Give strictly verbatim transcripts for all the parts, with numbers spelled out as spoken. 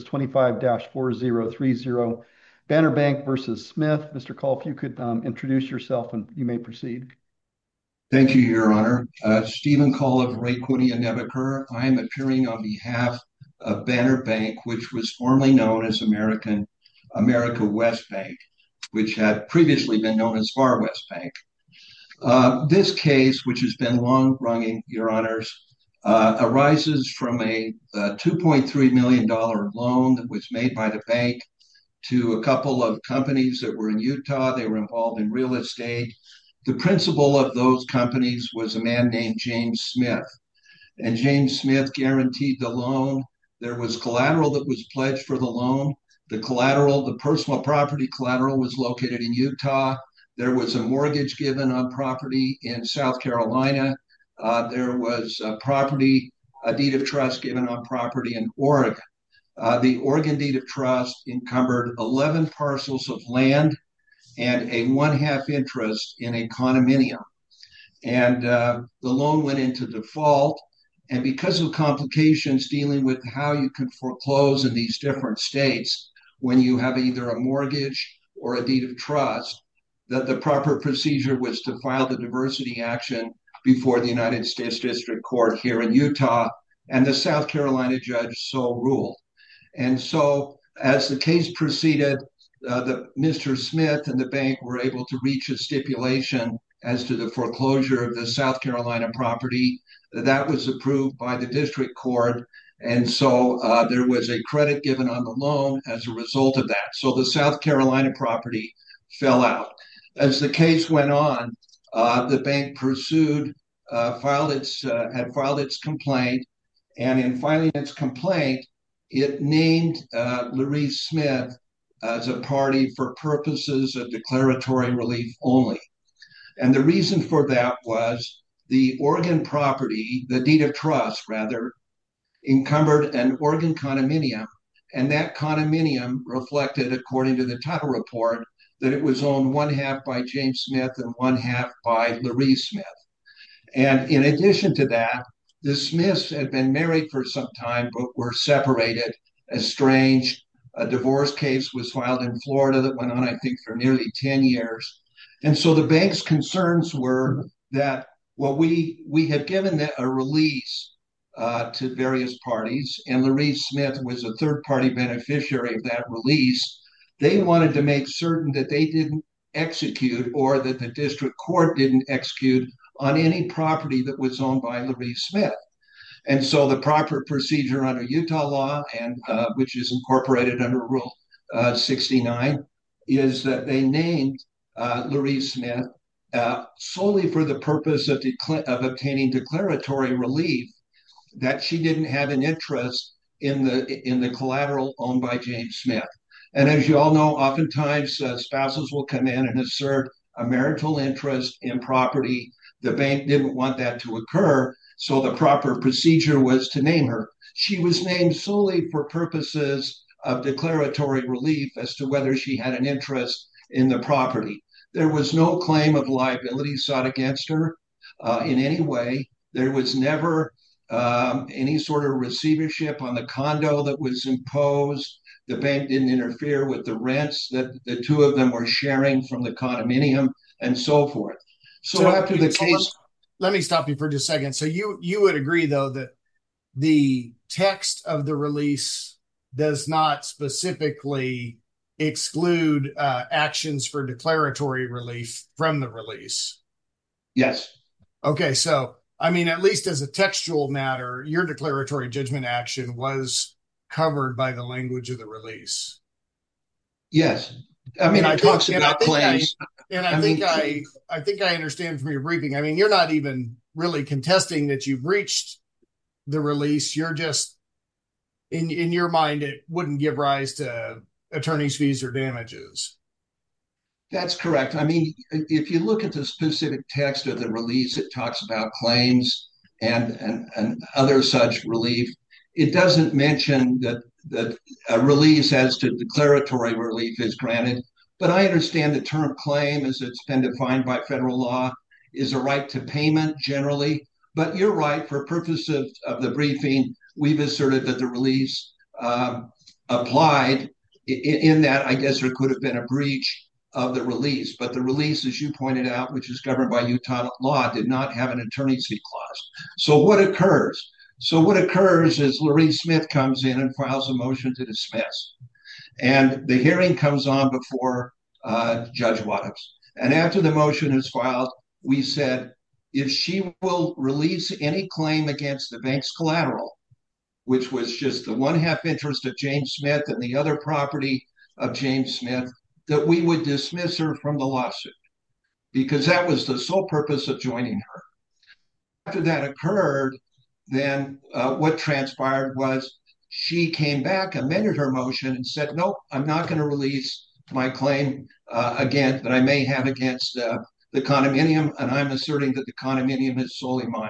twenty-five four zero three zero, Banner Bank versus Smith. Mister Call, if you could um, introduce yourself and you may proceed. Thank you, Your Honor. Uh, Stephen Call of Rayquatia Nebaker. I am appearing on behalf of Banner Bank, which was formerly known as American America West Bank, which had previously been known as Far West Bank. Uh, this case, which has been long running, Your Honors, uh, arises from a, a two point three million dollars loan that was made by the bank to a couple of companies that were in Utah. They were involved in real estate. The principal of those companies was a man named James Smith, and James Smith guaranteed the loan. There was collateral that was pledged for the loan. The collateral, the personal property collateral, was located in Utah. There was a mortgage given on property in South Carolina. Uh, there was a property, a deed of trust given on property in Oregon. Uh, the Oregon deed of trust encumbered eleven parcels of land and a one half interest in a condominium. And uh, the loan went into default. And because of complications dealing with how you can foreclose in these different states, when you have either a mortgage or a deed of trust, that the proper procedure was to file the diversity action before the United States District Court here in Utah, and the South Carolina judge so ruled. And so, as the case proceeded, uh, the, Mister Smith and the bank were able to reach a stipulation as to the foreclosure of the South Carolina property. That was approved by the district court. And so uh, there was a credit given on the loan as a result of that. So the South Carolina property fell out. As the case went on, uh, the bank pursued, uh, filed its, uh, had filed its complaint. And in filing its complaint, it named uh, Larice Smith as a party for purposes of declaratory relief only. And the reason for that was the Oregon property, the deed of trust, rather, encumbered an Oregon condominium. And that condominium reflected, according to the title report, that it was owned one half by James Smith and one half by Larice Smith. And in addition to that, the Smiths had been married for some time, but were separated, estranged. A divorce case was filed in Florida that went on, I think, for nearly ten years. And so the bank's concerns were that, well, we, we had given a release uh, to various parties, and Larice Smith was a third party beneficiary of that release. They wanted to make certain that they didn't execute, or that the district court didn't execute, on any property that was owned by Larice Smith. And so the proper procedure under Utah law, and uh, which is incorporated under Rule uh, sixty-nine, is that they named uh, Larice Smith uh, solely for the purpose of, decla- of obtaining declaratory relief that she didn't have an interest in the in the collateral owned by James Smith. And as you all know, oftentimes uh, spouses will come in and assert a marital interest in property. The bank didn't want that to occur, so the proper procedure was to name her. She was named solely for purposes of declaratory relief as to whether she had an interest in the property. There was no claim of liability sought against her uh, in any way. There was never um, any sort of receivership on the condo that was imposed. The bank didn't interfere with the rents that the two of them were sharing from the condominium, and so forth. So So, after the so let, case, let me stop you for just a second. So you you would agree though that the text of the release does not specifically exclude uh, actions for declaratory relief from the release. yes, Okay, so I mean, at least as a textual matter, your declaratory judgment action was covered by the language of the release. yes. I mean, And I it think, talks and I about think I, claims. and I I think mean, I, I think I understand from your briefing. I mean, you're not even really contesting that you've reached the release. You're just in in your mind, it wouldn't give rise to attorney's fees or damages. that's correct. I mean, if you look at the specific text of the release, it talks about claims and and, and other such relief. It doesn't mention that that a release as to declaratory relief is granted. But I understand the term claim, as it's been defined by federal law, is a right to payment generally. But you're right. For purpose of, of the briefing, we've asserted that the release um, applied in, in that I guess there could have been a breach of the release. But the release, as you pointed out, which is governed by Utah law, did not have an attorney's fee clause. So what occurs? So what occurs is Loree Smith comes in and files a motion to dismiss. And the hearing comes on before uh, Judge Waddups. And after the motion is filed, we said, if she will release any claim against the bank's collateral, which was just the one half interest of James Smith and the other property of James Smith, that we would dismiss her from the lawsuit because that was the sole purpose of joining her. After that occurred, then uh, what transpired was she came back, amended her motion, and said, nope, I'm not going to release my claim uh, again that I may have against uh, the condominium, and I'm asserting that the condominium is solely mine.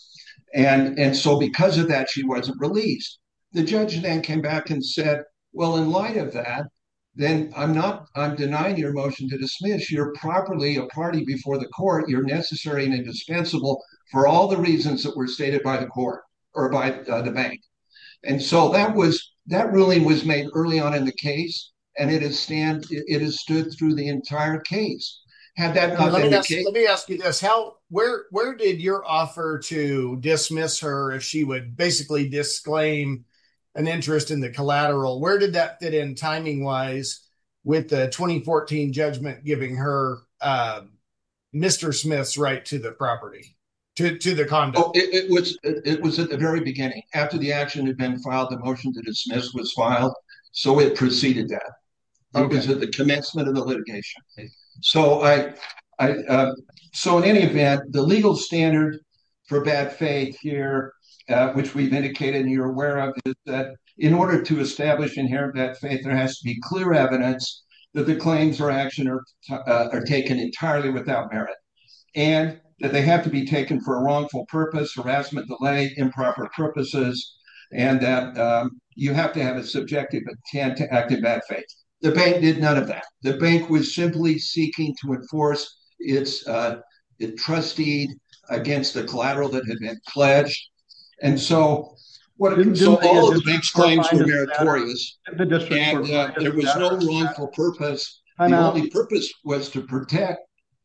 And, and so because of that, she wasn't released. The judge then came back and said, well, in light of that, then I'm not, I'm denying your motion to dismiss. You're properly a party before the court. You're necessary and indispensable for all the reasons that were stated by the court or by uh, the bank. And so that was, that ruling was made early on in the case, and it has stand, it has stood through the entire case. Had that not let been me the ask, case. let me ask you this: How, where, where did your offer to dismiss her if she would basically disclaim an interest in the collateral? Where did that fit in timing wise with the twenty fourteen judgment giving her uh, Mister Smith's right to the property, to to the condo? Oh, it, it was it, it was at the very beginning. After the action had been filed, the motion to dismiss was filed, so it preceded that. It okay. was at the commencement of the litigation. So I, I, uh, so in any event, the legal standard for bad faith here, uh, which we've indicated and you're aware of, is that in order to establish inherent bad faith, there has to be clear evidence that the claims or action are uh, are taken entirely without merit, and that they have to be taken for a wrongful purpose, harassment, delay, improper purposes, and that um, you have to have a subjective intent to act in bad faith. The bank did none of that. The bank was simply seeking to enforce its, uh, its trust deed against the collateral that had been pledged. And so, what didn't, so didn't all of the bank's claims were meritorious, the and uh, there was no wrongful purpose. I'm the out. only purpose was to protect.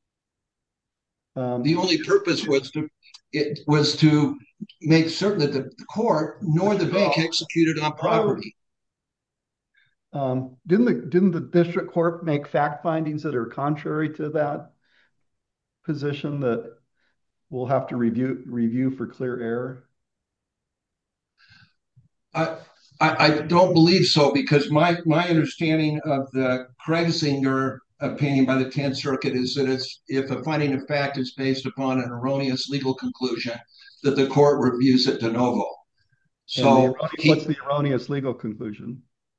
Um, the only purpose was to it was to make certain that the court nor the bank executed on property. Um, didn't the didn't the district court make fact findings that are contrary to that position that we'll have to review review for clear error? I I, I don't believe so, because my my understanding of the Kragsinger opinion by the tenth Circuit is that it's, if a finding of fact is based upon an erroneous legal conclusion, that the court reviews it de novo. So he, what's the erroneous legal conclusion?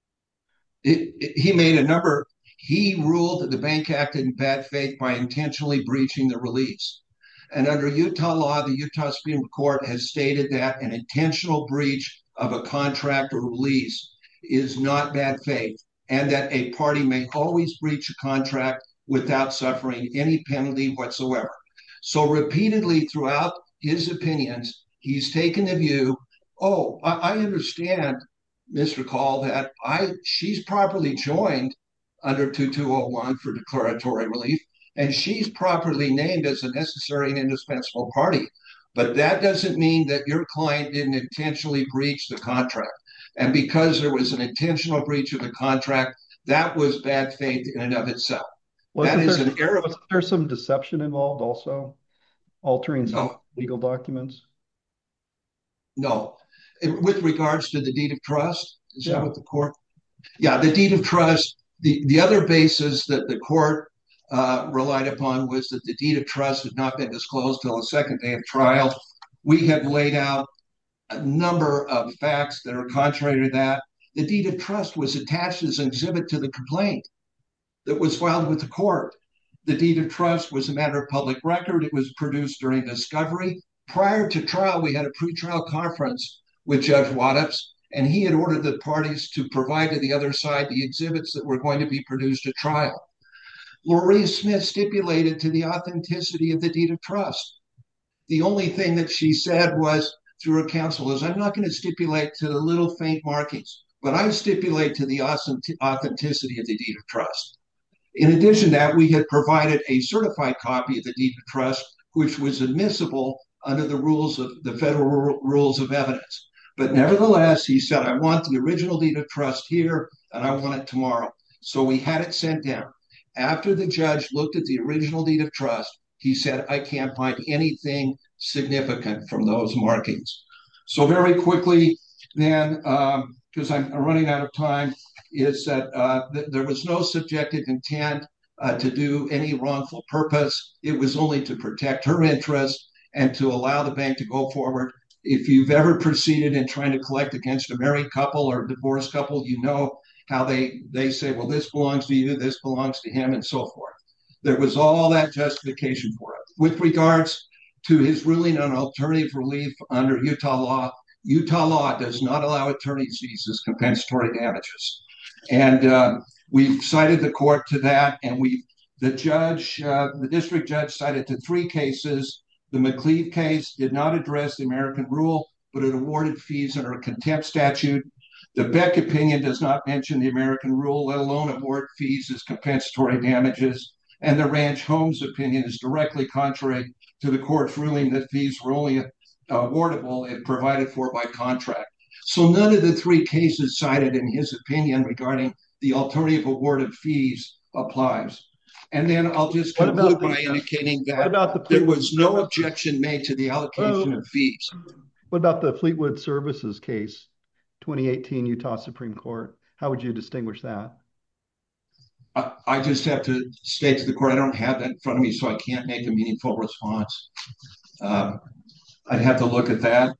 It, it, he made a number. He ruled that the bank acted in bad faith by intentionally breaching the release. And under Utah law, the Utah Supreme Court has stated that an intentional breach of a contract or release is not bad faith, and that a party may always breach a contract without suffering any penalty whatsoever. So repeatedly throughout his opinions, he's taken the view, oh, I, I understand, Mister Call, that I she's properly joined under two two oh one for declaratory relief, and she's properly named as a necessary and indispensable party. But that doesn't mean that your client didn't intentionally breach the contract. And because there was an intentional breach of the contract, that was bad faith in and of itself. Wasn't that is there, an error. Was there some deception involved also? Altering some no. legal documents? No. With regards to the deed of trust, is yeah. that what the court? Yeah, the deed of trust. The, the other basis that the court uh, relied upon was that the deed of trust had not been disclosed till the second day of trial. We have laid out a number of facts that are contrary to that. The deed of trust was attached as an exhibit to the complaint that was filed with the court. The deed of trust was a matter of public record. It was produced during discovery. Prior to trial, we had a pretrial conference with Judge Waddups, and he had ordered the parties to provide to the other side the exhibits that were going to be produced at trial. Loree Smith stipulated to the authenticity of the deed of trust. The only thing that she said was, through her counsel, is, I'm not going to stipulate to the little faint markings, but I stipulate to the authenticity of the deed of trust. In addition to that, we had provided a certified copy of the deed of trust, which was admissible under the rules of the federal rules of evidence. But nevertheless, he said, I want the original deed of trust here, and I want it tomorrow. So we had it sent down. After the judge looked at the original deed of trust, he said, I can't find anything significant from those markings. So very quickly, then, because um, I'm running out of time, is that uh, th- there was no subjective intent uh, to do any wrongful purpose. It was only to protect her interest and to allow the bank to go forward. If you've ever proceeded in trying to collect against a married couple or a divorced couple, you know how they, they say, well, this belongs to you, this belongs to him, and so forth. There was all that justification for it. With regards to his ruling on alternative relief under Utah law, Utah law does not allow attorney's fees as compensatory damages. And uh, we've cited the court to that, and we, the judge, uh, the district judge cited to three cases. The McCleve case did not address the American rule, but it awarded fees under a contempt statute. The Beck opinion does not mention the American rule, let alone award fees as compensatory damages. And the Ranch Holmes opinion is directly contrary to the court's ruling that fees were only uh, awardable if provided for by contract. So none of the three cases cited in his opinion regarding the alternative award of fees applies. And then I'll just conclude by indicating that the there was no objection made to the allocation oh, of fees. What about the Fleetwood Services case, twenty eighteen Utah Supreme Court? How would you distinguish that? I, I just have to state to the court, I don't have that in front of me, so I can't make a meaningful response. Um, I'd have to look at that.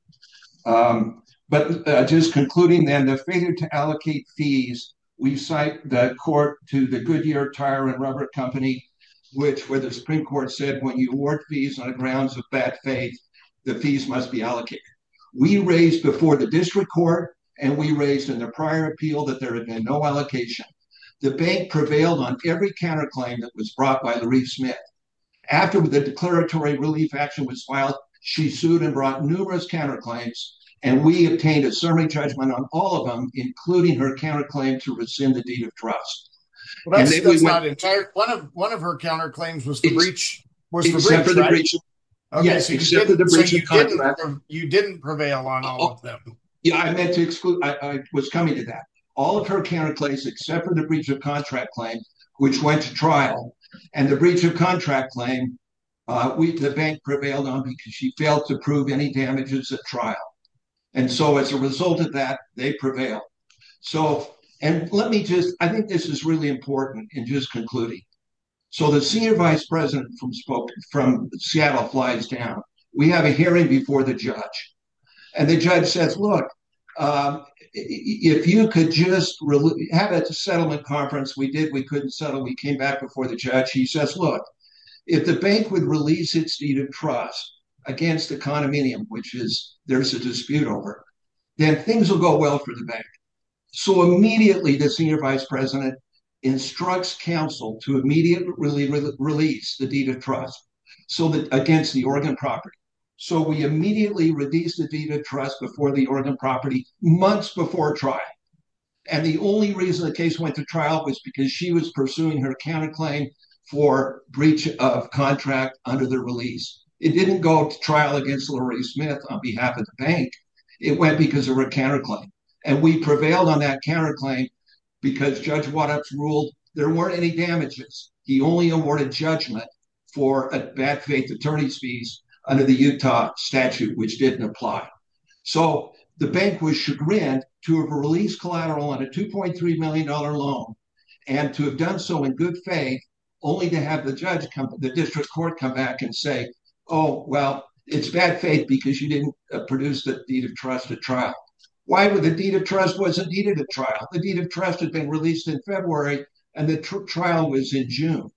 Um, but uh, just concluding then, the failure to allocate fees, we cite the court to the Goodyear Tire and Rubber Company, which where the Supreme Court said when you award fees on the grounds of bad faith, the fees must be allocated. We raised before the district court, and we raised in the prior appeal that there had been no allocation. The bank prevailed on every counterclaim that was brought by Loree Smith. After the declaratory relief action was filed, she sued and brought numerous counterclaims, and we obtained a summary judgment on all of them, including her counterclaim to rescind the deed of trust. Well, that's, that's we not went, entire. One of one of her counterclaims was the breach. Was for breach, for the right? breach. Of, okay, yes, so except for the breach so of contract. Didn't, you didn't prevail on all oh, of them. Yeah, I meant to exclude. I, I was coming to that. All of her counterclaims, except for the breach of contract claim, which went to trial, and the breach of contract claim, uh, we the bank prevailed on because she failed to prove any damages at trial. And so as a result of that, they prevailed. So, and let me just, I think this is really important in just concluding. So the senior vice president from, from Seattle flies down. We have a hearing before the judge. And the judge says, look, um, if you could just re- have a settlement conference, we did, we couldn't settle. We came back before the judge. He says, look, if the bank would release its deed of trust against the condominium, which is there's a dispute over, then things will go well for the bank. So immediately the senior vice president instructs counsel to immediately re- release the deed of trust so that against the Oregon property. So we immediately released the deed of trust before the Oregon property months before trial. And the only reason the case went to trial was because she was pursuing her counterclaim for breach of contract under the release. It didn't go to trial against Loree Smith on behalf of the bank. It went because of her counterclaim. And we prevailed on that counterclaim because Judge Waddups ruled there weren't any damages. He only awarded judgment for a bad faith attorney's fees under the Utah statute, which didn't apply. So the bank was chagrined to have released collateral on a two point three million dollars loan and to have done so in good faith, only to have the judge come, the district court come back and say, oh, well, it's bad faith because you didn't uh, produce the deed of trust at trial. Why would the deed of trust wasn't needed at trial? The deed of trust had been released in February and the tr- trial was in June.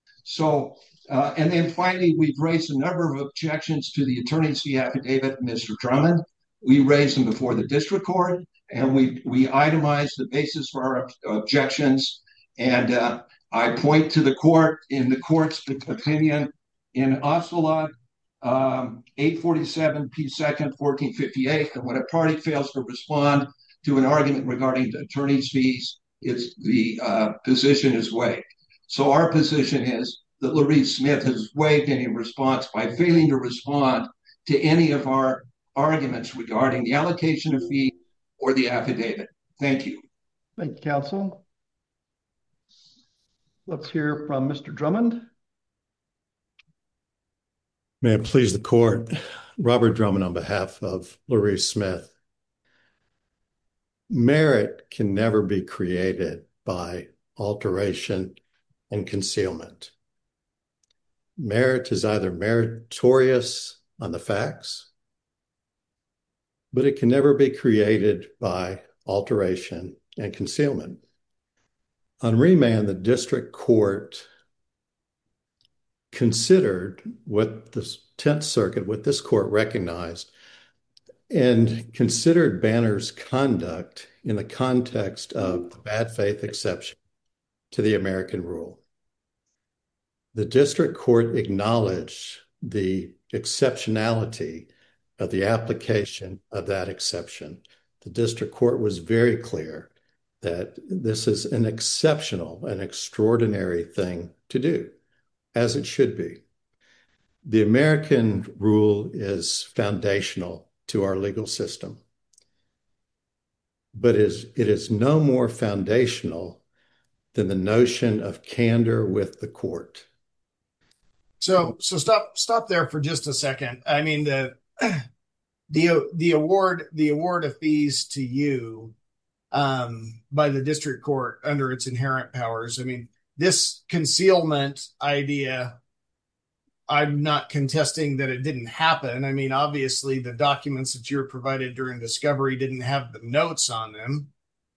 So, uh, and then finally, we've raised a number of objections to the attorney's fee affidavit of Mister Drummond. We raised them before the district court and we, we itemized the basis for our ob- objections. And uh, I point to the court in the court's opinion in Ocelot, um, eight forty-seven P second, fourteen fifty-eight. And when a party fails to respond to an argument regarding attorney's fees, it's the uh, position is waived. So our position is that Larice Smith has waived any response by failing to respond to any of our arguments regarding the allocation of fees or the affidavit. Thank you. Thank you, counsel. Let's hear from Mister Drummond. May it please the court, Robert Drummond on behalf of Larice Smith. Merit can never be created by alteration and concealment. Merit is either meritorious on the facts, but it can never be created by alteration and concealment. On remand, the district court considered what the Tenth Circuit, what this court recognized, and considered Banner's conduct in the context of the bad faith exception to the American rule. The district court acknowledged the exceptionality of the application of that exception. The district court was very clear that this is an exceptional, an extraordinary thing to do, as it should be. The American rule is foundational to our legal system, but it is, it is no more foundational than the notion of candor with the court. So, so stop, stop there for just a second. I mean, the, the, the award, the award of fees to you, um, by the district court under its inherent powers. I mean, this concealment idea, I'm not contesting that it didn't happen. I mean, obviously the documents that you were provided during discovery didn't have the notes on them.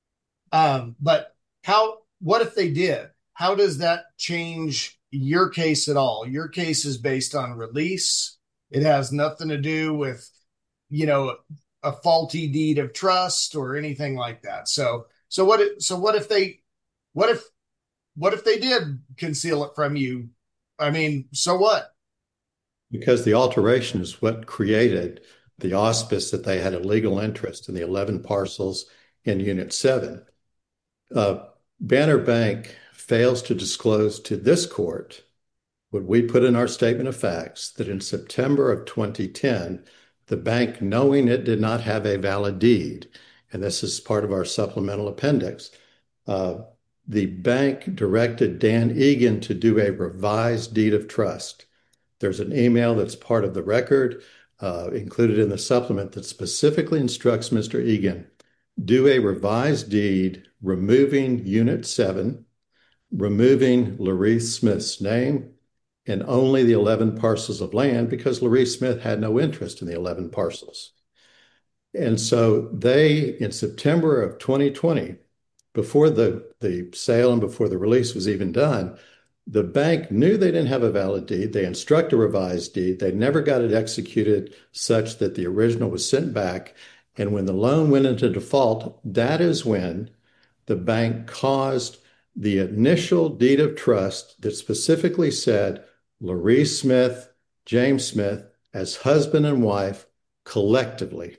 Um, but how, what if they did? How does that change your case at all? Your case is based on release. It has nothing to do with, you know, a faulty deed of trust or anything like that. So, so what, if, so what if they, what if, what if they did conceal it from you? I mean, so what? Because the alteration is what created the auspice that they had a legal interest in the eleven parcels in Unit seven. Uh, Banner Bank fails to disclose to this court what we put in our statement of facts, that in September of twenty ten, the bank, knowing it did not have a valid deed, and this is part of our supplemental appendix, uh, the bank directed Dan Egan to do a revised deed of trust. There's an email that's part of the record, uh, included in the supplement, that specifically instructs Mister Egan, do a revised deed removing Unit seven, removing Larice Smith's name, and only the eleven parcels of land, because Larice Smith had no interest in the eleven parcels. And so they, in September of twenty twenty, before the, the sale and before the release was even done, the bank knew they didn't have a valid deed. They instruct a revised deed. They never got it executed such that the original was sent back. And when the loan went into default, that is when the bank caused the initial deed of trust that specifically said Larice Smith, James Smith, as husband and wife collectively.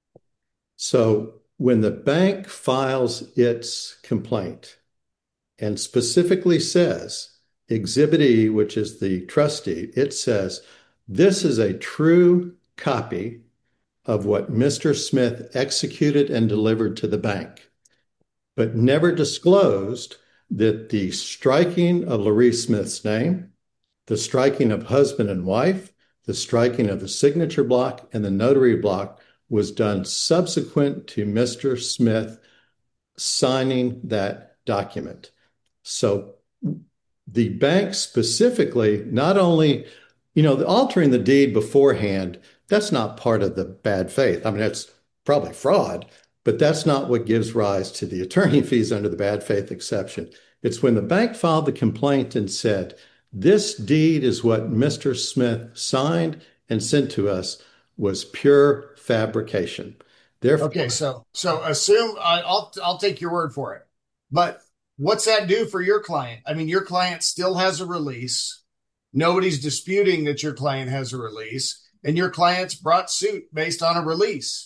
So when the bank files its complaint and specifically says, Exhibit E, which is the trust deed, it says, this is a true copy of what Mister Smith executed and delivered to the bank, but never disclosed that the striking of Larice Smith's name, the striking of husband and wife, the striking of the signature block and the notary block was done subsequent to Mister Smith signing that document. So the bank specifically, not only, you know, altering the deed beforehand, that's not part of the bad faith. I mean, that's probably fraud, but that's not what gives rise to the attorney fees under the bad faith exception. It's when the bank filed the complaint and said, this deed is what Mister Smith signed and sent to us was pure fabrication. Therefore, okay, so so assume I, I'll I'll take your word for it. But what's that do for your client? I mean, your client still has a release. Nobody's disputing that your client has a release, and your client's brought suit based on a release.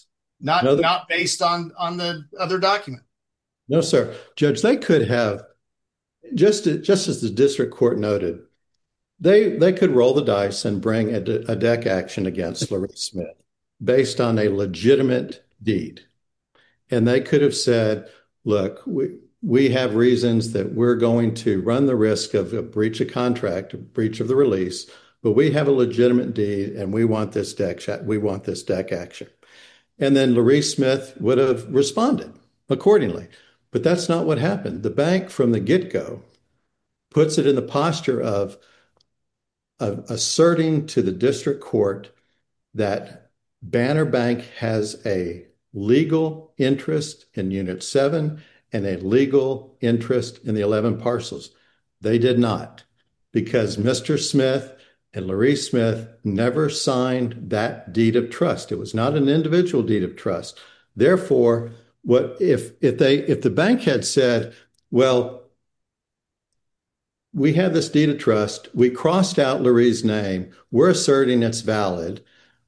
not No, th- not based on on the other document. no, sir. Judge, they could have, just, just as the district court noted, they they could roll the dice and bring a, a deck action against Larry Smith based on a legitimate deed. And they could have said, look, we, we have reasons that we're going to run the risk of a breach of contract, a breach of the release, but we have a legitimate deed and we want this deck, we want this deck action. And then Larry Smith would have responded accordingly. But that's not what happened. The bank from the get-go puts it in the posture of, of asserting to the district court that Banner Bank has a legal interest in Unit seven and a legal interest in the eleven parcels. They did not, because Mister Smith and Larry Smith never signed that deed of trust. It was not an individual deed of trust. Therefore, what if if they if the bank had said, well, we have this deed of trust, we crossed out Larry's name, we're asserting it's valid,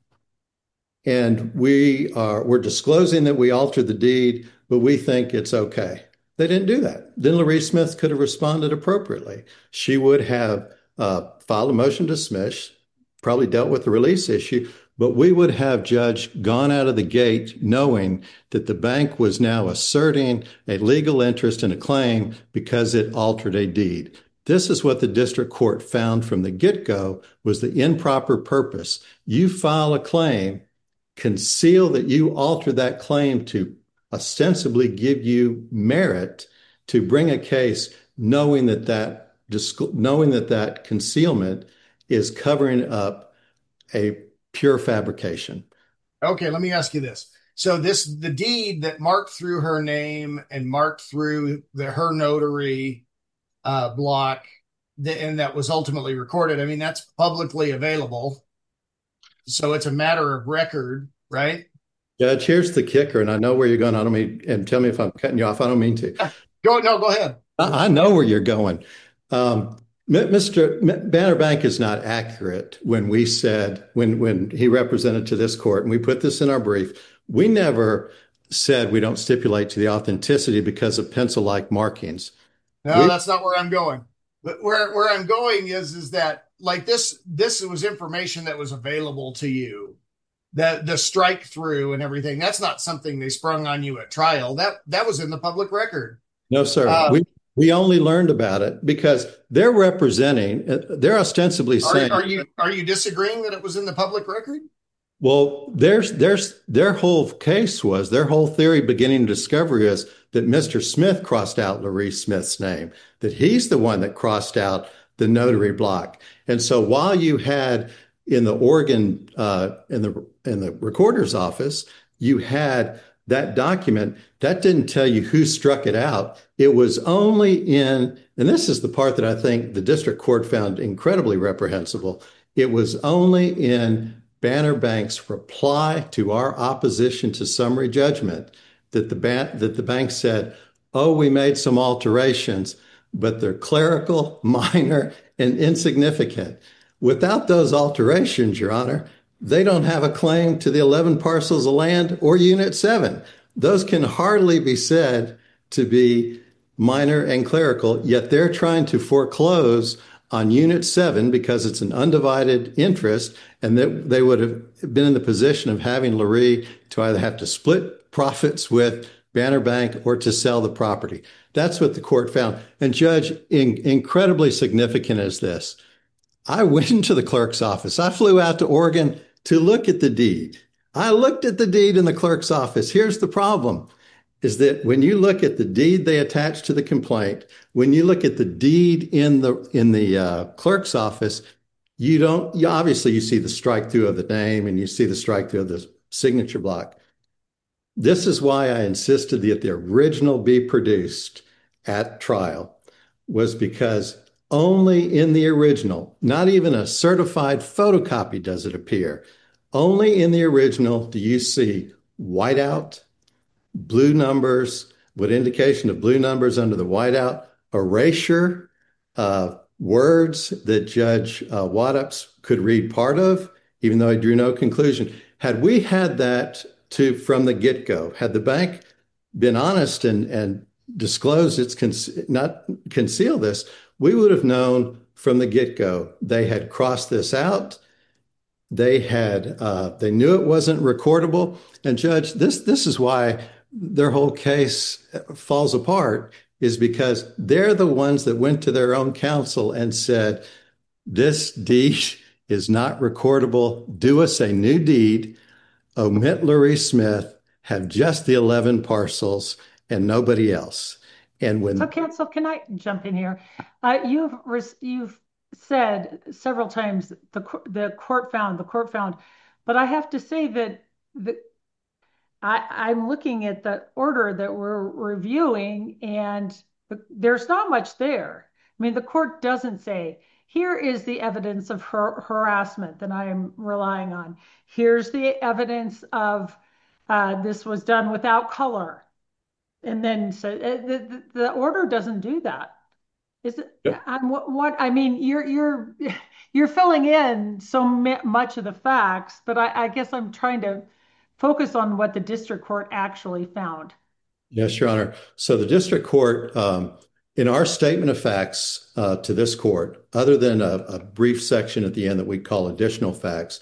and we are we're disclosing that we altered the deed, but we think it's okay. They didn't do that. Then Larry Smith could have responded appropriately. She would have uh, filed a motion to dismiss, probably dealt with the release issue, but we would have, Judge, gone out of the gate knowing that the bank was now asserting a legal interest in a claim because it altered a deed. This is what the district court found from the get-go was the improper purpose. You file a claim, conceal that you alter that claim to ostensibly give you merit to bring a case, knowing that that knowing that that concealment is covering up a pure fabrication. Okay, let me ask you this. So this the deed that marked through her name and marked through the her notary uh, block, the, and that was ultimately recorded. I mean, that's publicly available, so it's a matter of record, right? Judge, here's the kicker, and I know where you're going. I don't mean, and tell me if I'm cutting you off. I don't mean to. Go no, go ahead. I, I know where you're going. Um, Mister Banner Bank is not accurate when we said, when, when he represented to this court, and we put this in our brief, we never said we don't stipulate to the authenticity because of pencil-like markings. No, we, that's not where I'm going. But where, where I'm going is, is that like this, this was information that was available to you. The, the strike through and everything, that's not something they sprung on you at trial. That, that was in the public record. No, sir. Uh, we, we only learned about it because they're representing, they're ostensibly saying. Are, are you, are you disagreeing that it was in the public record? Well, there's, there's, their whole case was, their whole theory beginning of discovery is that Mister Smith crossed out Larry Smith's name, that he's the one that crossed out the notary block. And so while you had in the Oregon, uh, in the, in the recorder's office, you had that document that didn't tell you who struck it out. It was only in, and this is the part that I think the district court found incredibly reprehensible. It was only in Banner Bank's reply to our opposition to summary judgment that the bank, that the bank said, oh, we made some alterations, but they're clerical, minor, and insignificant. Without those alterations, Your Honor, they don't have a claim to the eleven parcels of land or Unit seven. Those can hardly be said to be minor and clerical, yet they're trying to foreclose on Unit seven because it's an undivided interest, and that they would have been in the position of having Larry to either have to split profits with Banner Bank or to sell the property. That's what the court found. And Judge, in, incredibly significant is this. I went into the clerk's office. I flew out to Oregon to look at the deed. I looked at the deed in the clerk's office. Here's the problem, is that when you look at the deed they attached to the complaint, when you look at the deed in the in the uh, clerk's office, you don't, you, obviously you see the strike through of the name and you see the strike through of the signature block. This is why I insisted that the original be produced at trial, was because only in the original, not even a certified photocopy does it appear. Only in the original do you see whiteout, blue numbers, with indication of blue numbers under the whiteout, erasure, uh, words that Judge uh, Wattups could read part of, even though he drew no conclusion. Had we had that to from the get-go. Had the bank been honest and, and disclosed its, con- not conceal this, we would have known from the get-go they had crossed this out. They had, uh, they knew it wasn't recordable. And Judge, this, this is why their whole case falls apart, is because they're the ones that went to their own counsel and said, this deed is not recordable. Do us a new deed. Omit Lurie Smith, have just the eleven parcels and nobody else. And when So, counsel, can I jump in here? Uh, you've res- you've said several times the co- the court found the court found, but I have to say that the I, I'm looking at the order that we're reviewing, and the, there's not much there. I mean, the court doesn't say, here is the evidence of har- harassment that I am relying on. Here's the evidence of uh, this was done without color. And then so uh, the, the, the order doesn't do that. Is it? Yep. I'm what, what I mean, you're you're you're filling in so much of the facts, but I, I guess I'm trying to focus on what the district court actually found. Yes, Your Honor. So the district court, um, in our statement of facts uh, to this court, other than a, a brief section at the end that we call additional facts,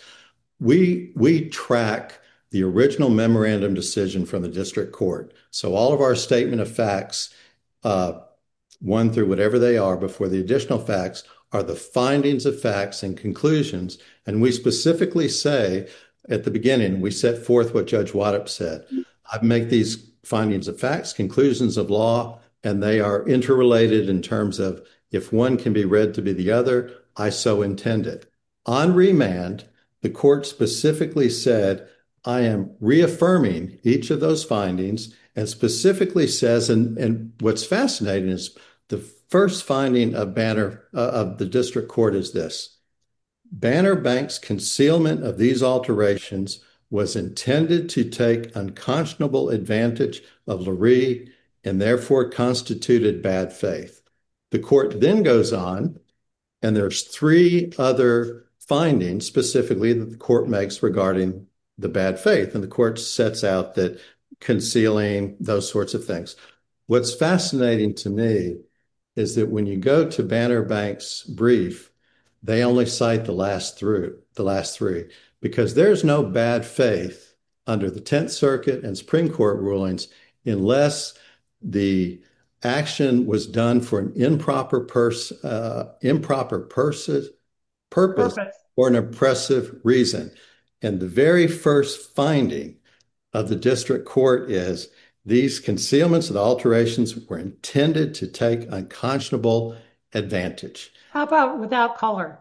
we we track the original memorandum decision from the district court. So all of our statement of facts, uh, one through whatever they are before the additional facts, are the findings of facts and conclusions. And we specifically say at the beginning, we set forth what Judge Waddup said. I make these findings of facts, conclusions of law, and they are interrelated in terms of if one can be read to be the other, I so intend it. On remand, the court specifically said, I am reaffirming each of those findings, and specifically says, and, and what's fascinating is the first finding of Banner uh, of the district court is this: Banner Bank's concealment of these alterations was intended to take unconscionable advantage of Lurie and therefore constituted bad faith. The court then goes on, and there's three other findings specifically that the court makes regarding the bad faith, and the court sets out that concealing, those sorts of things. What's fascinating to me is that when you go to Banner Bank's brief, they only cite the last through the last three, because there's no bad faith under the Tenth Circuit and Supreme Court rulings unless the action was done for an improper pers- uh, improper pers- purpose Purpose. or an oppressive reason. And the very first finding of the district court is these concealments and alterations were intended to take unconscionable advantage. How about without color?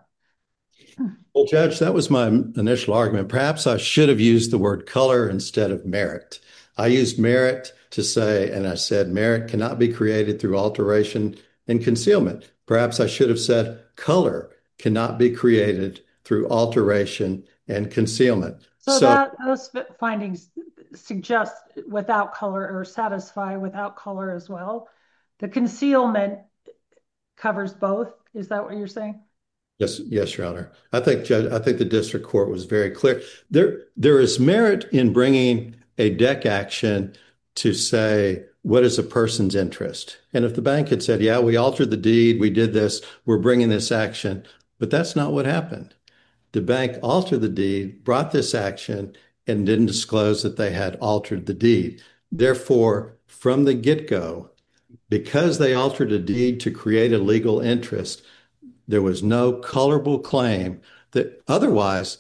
Well, Judge, that was my initial argument. Perhaps I should have used the word color instead of merit. I used merit to say, and I said merit cannot be created through alteration and concealment. Perhaps I should have said color cannot be created through alteration and concealment. So, So, that those findings suggest without color or satisfy without color as well. The concealment covers both. Is that what you're saying? yes, yes, Your Honor. I think Judge, I think the district court was very clear. There, there is merit in bringing a deck action to say, what is a person's interest? And if the bank had said, yeah, we altered the deed, we did this, we're bringing this action, but that's not what happened. The bank altered the deed, brought this action, and didn't disclose that they had altered the deed. Therefore, from the get-go, because they altered a deed to create a legal interest, there was no colorable claim that otherwise,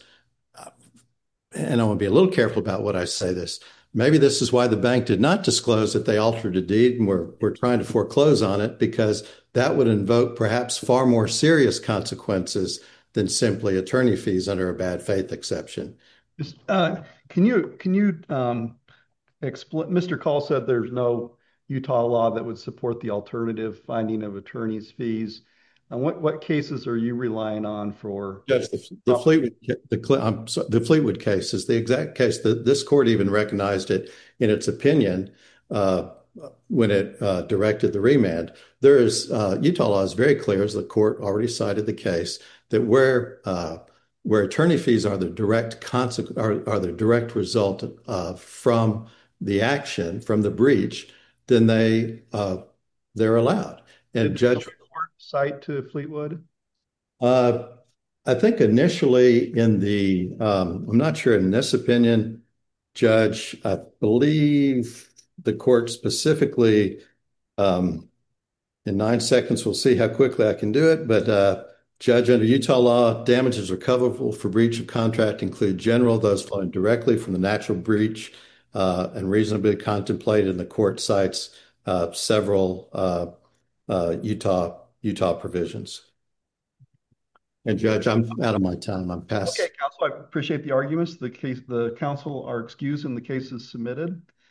and I want to be a little careful about what I say this, maybe this is why the bank did not disclose that they altered a deed and we're, we're trying to foreclose on it, because that would invoke perhaps far more serious consequences than simply attorney fees under a bad faith exception. Uh, can you can you um, explain? Mister Call said there's no Utah law that would support the alternative finding of attorney's fees. And what what cases are you relying on for? Yes, the, the Fleetwood the, I'm sorry, the Fleetwood case is the exact case that this court even recognized it in its opinion uh, when it uh, directed the remand. There is uh, Utah law is very clear, as the court already cited the case, that where uh, where attorney fees are the direct consequence, are, are the direct result uh, from the action, from the breach, then they uh, they're allowed. And Did the Judge, court cite to Fleetwood? uh, I think initially in the, um, I'm not sure in this opinion, Judge, I believe the court specifically, um, in nine seconds, we'll see how quickly I can do it. But uh, Judge, under Utah law, damages recoverable for breach of contract include general, those flowing directly from the natural breach uh, and reasonably contemplated. And the court cites uh, several uh, uh, Utah Utah provisions. And Judge, I'm out of my time. I'm past. Okay, counsel, I appreciate the arguments. The case, the counsel are excused and the case is submitted.